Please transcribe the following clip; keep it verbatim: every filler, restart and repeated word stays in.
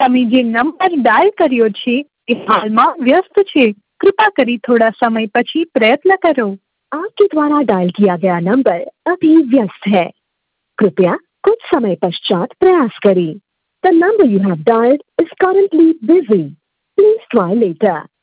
તમે જે number dial કર્યો છે એ હાલમાં व्यस्त છે। कृपा करी थोड़ा समय પછી प्रयत्न करो। आपके द्वारा डायल किया गया नंबर अभी व्यस्त है। कृपया कुछ समय पश्चात प्रयास करें। The number you have dialed is currently busy. Please try later.